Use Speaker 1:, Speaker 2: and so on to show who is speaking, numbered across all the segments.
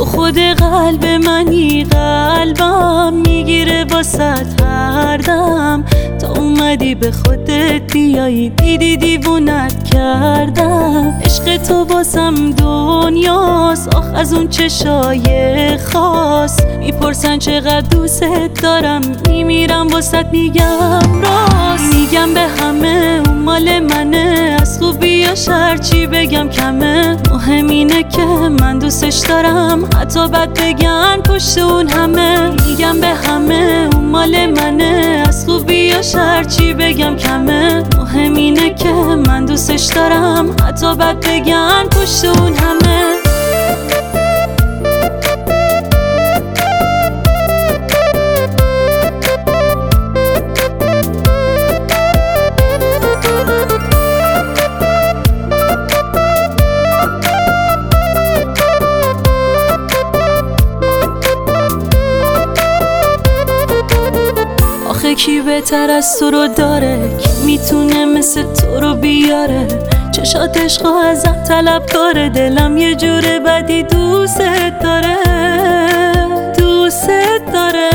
Speaker 1: تو خود قلب منی، قلبم میگیره واسط هر دم. تا اومدی به خودت بیایی، دیدی دیوونت کردم. عشق تو واسم دنیاست، آخ از اون چشای خاص. میپرسن چقدر دوست دارم، میمیرم واسط میگم راست. میگم به همه اون مال منه، از خوبی یا شر چی بگم کمه. مهم اینه که من دوستش دارم، حتی بد بگن پشت اون همه. میگم به همه اون مال منه، از خوبی یا شر چی بگم کمه. مهم اینه که من دوستش دارم، حتی بد بگن پشت اون همه. آخه کی بهتر از تو رو داره، کی میتونه مثل تو رو بیاره. چشات عشق ازم طلب کاره، دلم یه جور بدی دوست داره، دوست داره.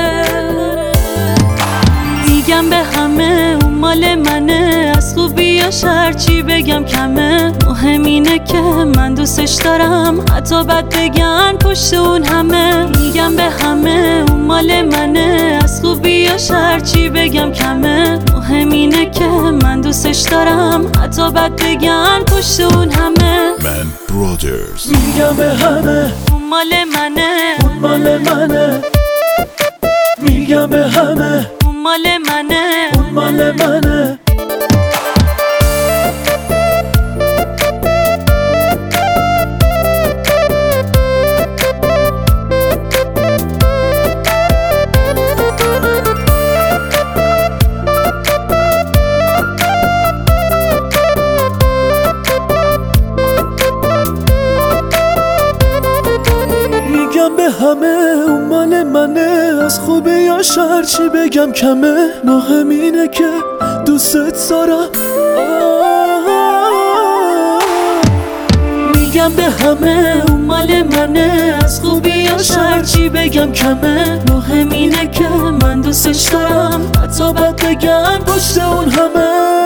Speaker 1: میگم به همه اون مال منه، از خوبی یا شر چی بگم کمه. مهم اینه که من دوستش دارم، حتی بد بگن پشت اون همه. میگم به همه اون مال منه، از خوبی یا شر چی بگم کمه. مهم اینه که من دوستش دارم، حتی بد بگن پشت اون همه.
Speaker 2: من برادرز.
Speaker 3: میگم به همه
Speaker 1: اون مال منه،
Speaker 3: اون مال منه. میگم به همه
Speaker 1: اون مال منه،
Speaker 3: اون مال منه. میگم به همه اون مال منه، از خوبی یا شر چی بگم کمه. مهم اینه که دوست دارم. میگم به همه اون مال منه، از خوبی یا شر چی بگم کمه. مهم اینه که من دوستش دارم، حتی بد بگن پشت اون همه.